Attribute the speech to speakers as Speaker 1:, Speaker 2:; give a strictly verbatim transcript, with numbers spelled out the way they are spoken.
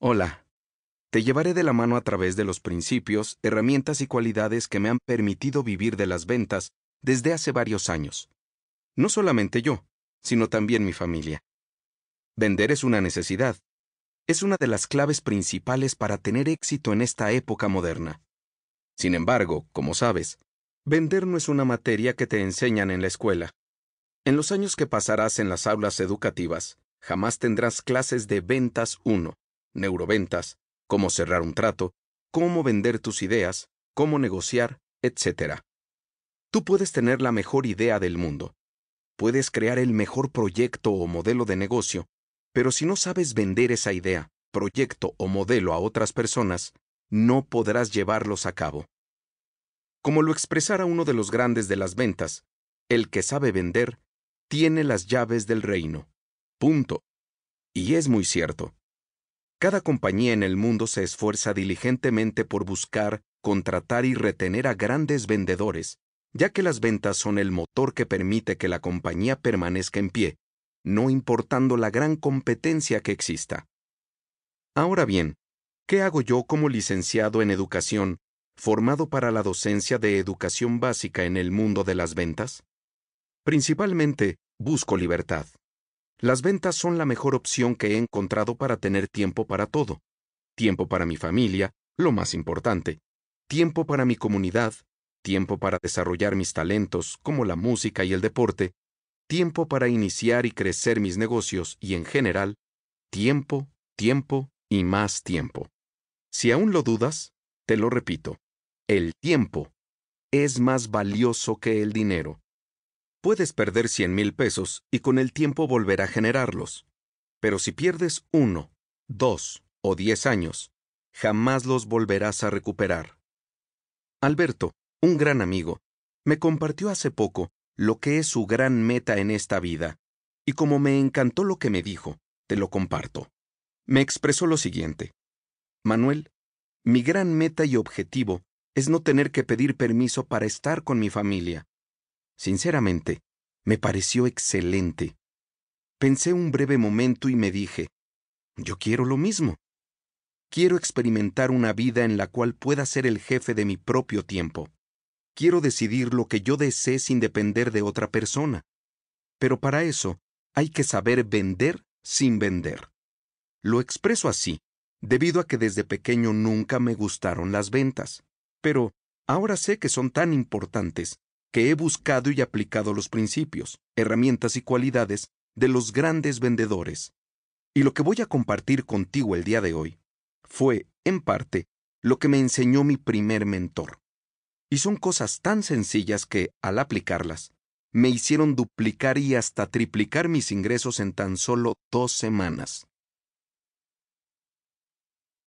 Speaker 1: Hola, te llevaré de la mano a través de los principios, herramientas y cualidades que me han permitido vivir de las ventas desde hace varios años. No solamente yo, sino también mi familia. Vender es una necesidad. Es una de las claves principales para tener éxito en esta época moderna. Sin embargo, como sabes, vender no es una materia que te enseñan en la escuela. En los años que pasarás en las aulas educativas, jamás tendrás clases de ventas uno, neuroventas, cómo cerrar un trato, cómo vender tus ideas, cómo negociar, etcétera. Tú puedes tener la mejor idea del mundo. Puedes crear el mejor proyecto o modelo de negocio, pero si no sabes vender esa idea, proyecto o modelo a otras personas, no podrás llevarlos a cabo. Como lo expresara uno de los grandes de las ventas, el que sabe vender, tiene las llaves del reino. Punto. Y es muy cierto. Cada compañía en el mundo se esfuerza diligentemente por buscar, contratar y retener a grandes vendedores, ya que las ventas son el motor que permite que la compañía permanezca en pie, no importando la gran competencia que exista. Ahora bien, ¿qué hago yo como licenciado en educación, formado para la docencia de educación básica en el mundo de las ventas? Principalmente, busco libertad. Las ventas son la mejor opción que he encontrado para tener tiempo para todo. Tiempo para mi familia, lo más importante. Tiempo para mi comunidad. Tiempo para desarrollar mis talentos, como la música y el deporte. Tiempo para iniciar y crecer mis negocios y, en general, tiempo, tiempo y más tiempo. Si aún lo dudas, te lo repito. El tiempo es más valioso que el dinero. Puedes perder cien mil pesos y con el tiempo volver a generarlos. Pero si pierdes uno, dos o diez años, jamás los volverás a recuperar. Alberto, un gran amigo, me compartió hace poco lo que es su gran meta en esta vida, y como me encantó lo que me dijo, te lo comparto. Me expresó lo siguiente: Manuel, mi gran meta y objetivo es no tener que pedir permiso para estar con mi familia. Sinceramente, me pareció excelente. Pensé un breve momento y me dije, yo quiero lo mismo. Quiero experimentar una vida en la cual pueda ser el jefe de mi propio tiempo. Quiero decidir lo que yo desee sin depender de otra persona. Pero para eso, hay que saber vender sin vender. Lo expreso así, debido a que desde pequeño nunca me gustaron las ventas. Pero ahora sé que son tan importantes que he buscado y aplicado los principios, herramientas y cualidades de los grandes vendedores. Y lo que voy a compartir contigo el día de hoy fue, en parte, lo que me enseñó mi primer mentor. Y son cosas tan sencillas que, al aplicarlas, me hicieron duplicar y hasta triplicar mis ingresos en tan solo dos semanas.